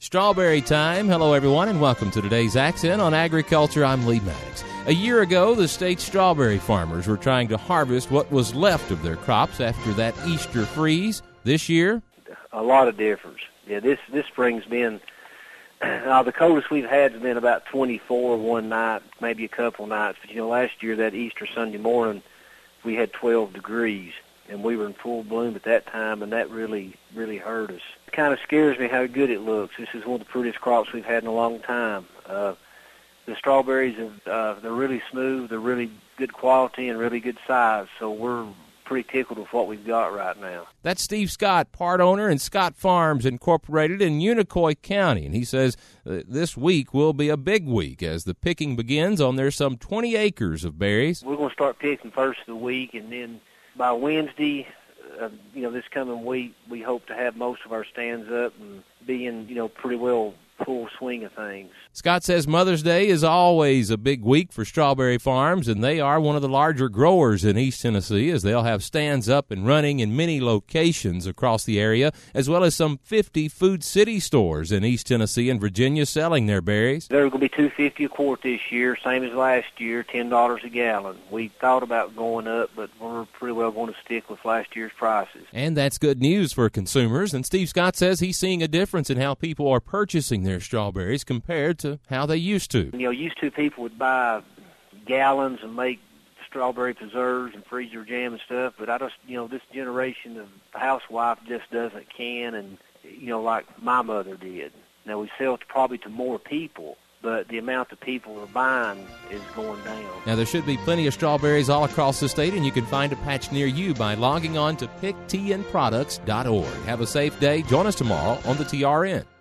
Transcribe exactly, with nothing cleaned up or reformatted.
Strawberry time. Hello, everyone, and welcome to today's Accent on Agriculture. I'm Lee Maddox. A year ago, the state's strawberry farmers were trying to harvest what was left of their crops after that Easter freeze. This year, a lot of difference. Yeah, this this spring's been uh, the coldest we've had has been about twenty-four one night, maybe a couple nights. But you know, last year that Easter Sunday morning, we had twelve degrees, and we were in full bloom at that time, and that really really hurt us. It kind of scares me how good it looks. This is one of the prettiest crops we've had in a long time. Uh, the strawberries, have, uh, they're really smooth, they're really good quality, and really good size. So we're pretty tickled with what we've got right now. That's Steve Scott, part owner in Scott Farms Incorporated in Unicoi County, and he says uh, this week will be a big week as the picking begins on their some twenty acres of berries. We're going to start picking first of the week, and then by Wednesday, uh, you know, this coming week, we hope to have most of our stands up and be in, you know, pretty well full swing of things. Scott says Mother's Day is always a big week for strawberry farms, and they are one of the larger growers in East Tennessee as they'll have stands up and running in many locations across the area, as well as some fifty Food City stores in East Tennessee and Virginia selling their berries. They're going to be two fifty a quart this year, same as last year, ten dollars a gallon. We thought about going up, but we're pretty well going to stick with last year's prices. And that's good news for consumers, and Steve Scott says he's seeing a difference in how people are purchasing their strawberries compared to how they used to. You know, used to people would buy gallons and make strawberry preserves and freeze their jam and stuff, but I just, you know, this generation of housewife just doesn't can, and, you know, like my mother did. Now, we sell it probably to more people, but the amount of people are buying is going down. Now, there should be plenty of strawberries all across the state, and you can find a patch near you by logging on to pick t n products dot org. Have a safe day. Join us tomorrow on the T R N.